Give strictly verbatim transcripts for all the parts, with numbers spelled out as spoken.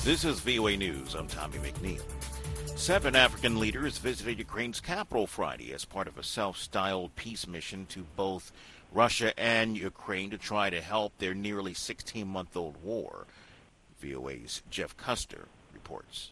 This is V O A News. I'm Tommy McNeil. Seven African leaders visited Ukraine's capital Friday as part of a self-styled peace mission to both Russia and Ukraine to try to help their nearly sixteen-month-old war. V O A's Jeff Custer reports.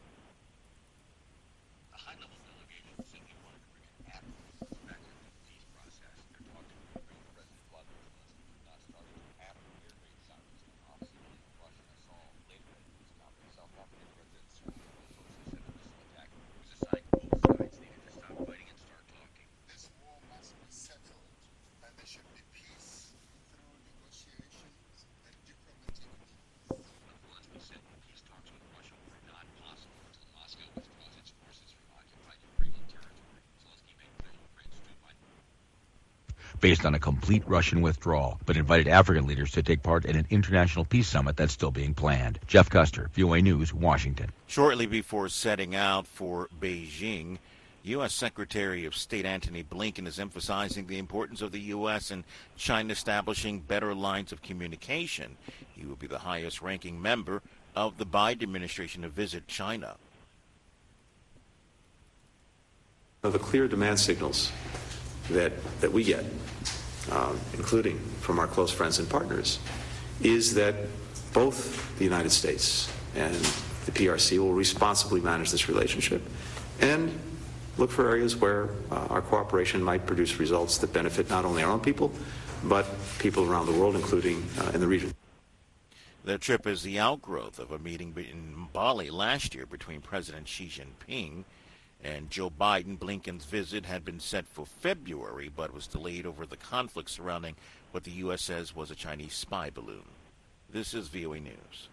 Based on a complete Russian withdrawal, but invited African leaders to take part in an international peace summit that's still being planned. Jeff Custer, V O A News, Washington. Shortly before setting out for Beijing, U S. Secretary of State Antony Blinken is emphasizing the importance of the U S and China establishing better lines of communication. He will be the highest-ranking member of the Biden administration to visit China. The clear demand signals that that we get, uh, including from our close friends and partners, is that both the United States and the P R C will responsibly manage this relationship and look for areas where uh, our cooperation might produce results that benefit not only our own people, but people around the world, including uh, in the region. The trip is the outgrowth of a meeting in Bali last year between President Xi Jinping and Joe Biden. Blinken's visit had been set for February, but was delayed over the conflict surrounding what the U S says was a Chinese spy balloon. This is V O A News.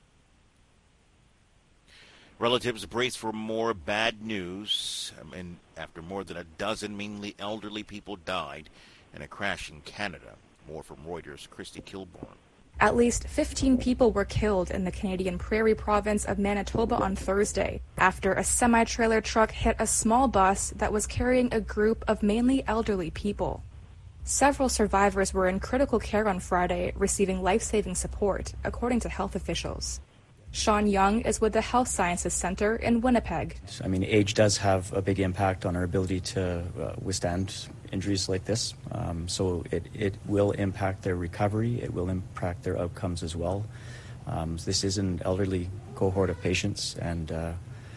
Relatives brace for more bad news and after more than a dozen mainly elderly people died in a crash in Canada. More from Reuters' Christy Kilborn. At least fifteen people were killed in the Canadian Prairie province of Manitoba on Thursday after a semi-trailer truck hit a small bus that was carrying a group of mainly elderly people. Several survivors were in critical care on Friday, receiving life-saving support, according to health officials. Sean Young is with the Health Sciences Center in Winnipeg. I mean, age does have a big impact on our ability to uh, withstand injuries like this. Um, so it, it will impact their recovery. It will impact their outcomes as well. Um, so this is an elderly cohort of patients, and uh,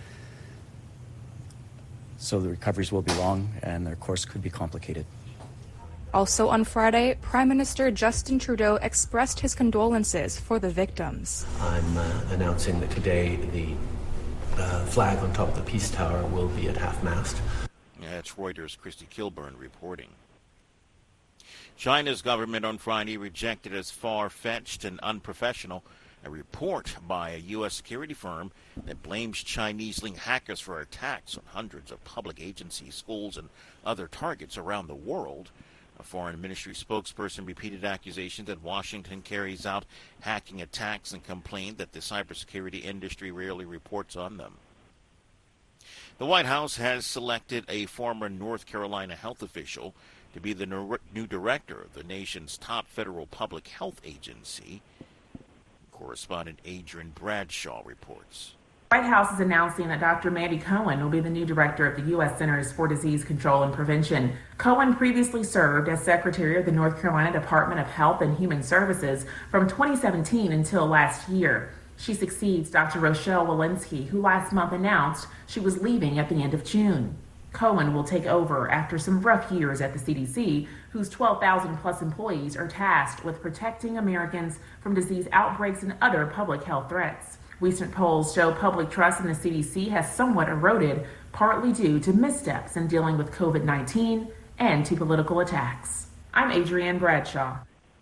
so the recoveries will be long and their course could be complicated. Also on Friday, Prime Minister Justin Trudeau expressed his condolences for the victims. I'm uh, announcing that today the uh, flag on top of the Peace Tower will be at half-mast. That's Reuters' Christy Kilburn reporting. China's government on Friday rejected as far-fetched and unprofessional a report by a U S security firm that blames Chinese-linked hackers for attacks on hundreds of public agencies, schools, and other targets around the world. A foreign ministry spokesperson repeated accusations that Washington carries out hacking attacks and complained that the cybersecurity industry rarely reports on them. The White House has selected a former North Carolina health official to be the new director of the nation's top federal public health agency. Correspondent Adrian Bradshaw reports. The White House is announcing that Doctor Mandy Cohen will be the new director of the U S Centers for Disease Control and Prevention. Cohen previously served as secretary of the North Carolina Department of Health and Human Services from twenty seventeen until last year. She succeeds Doctor Rochelle Walensky, who last month announced she was leaving at the end of June. Cohen will take over after some rough years at the C D C, whose twelve thousand plus employees are tasked with protecting Americans from disease outbreaks and other public health threats. Recent polls show public trust in the C D C has somewhat eroded, partly due to missteps in dealing with COVID nineteen and to political attacks. I'm Adrienne Bradshaw.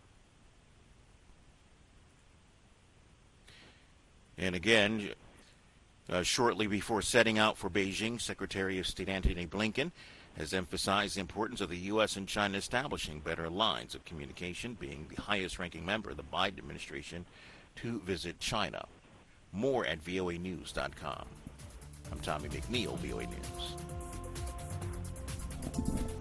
And again, uh, shortly before setting out for Beijing, Secretary of State Antony Blinken has emphasized the importance of the U S and China establishing better lines of communication, being the highest-ranking member of the Biden administration to visit China. More at V O A news dot com. I'm Tommy McNeil, V O A News.